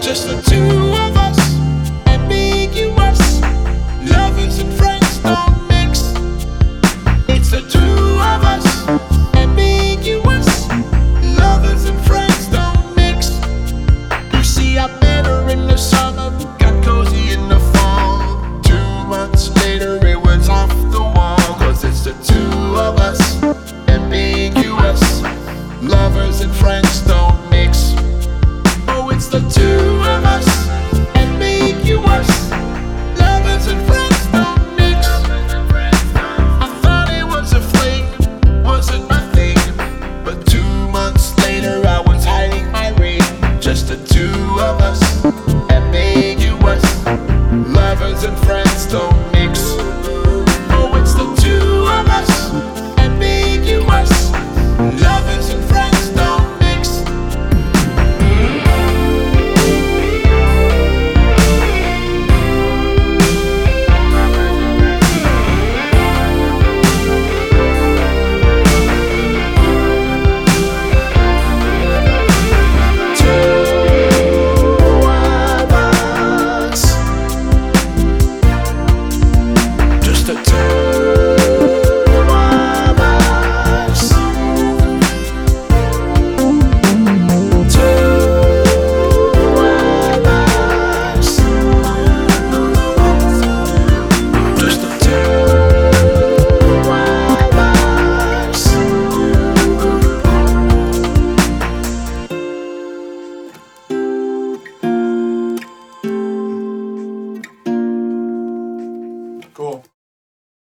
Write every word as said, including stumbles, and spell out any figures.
Just the two of us, ambiguous. Lovers and friends don't mix. It's the two of us, ambiguous. Lovers and friends don't mix. You see, I met her in the summer, got cozy in the fall. Two months later, it was off the wall. Cause it's the two of us, ambiguous. Lovers and friends don't mix. Oh, it's the two of us, ambiguous. Lovers and friends don't mix. I thought it was a fling, wasn't my thing. But two months later I was hiding my ring. Just the two of us, ambiguous. Lovers and friends don't mix. Oh, it's the two of us, ambiguous. Lovers and friends don't mix. Cool.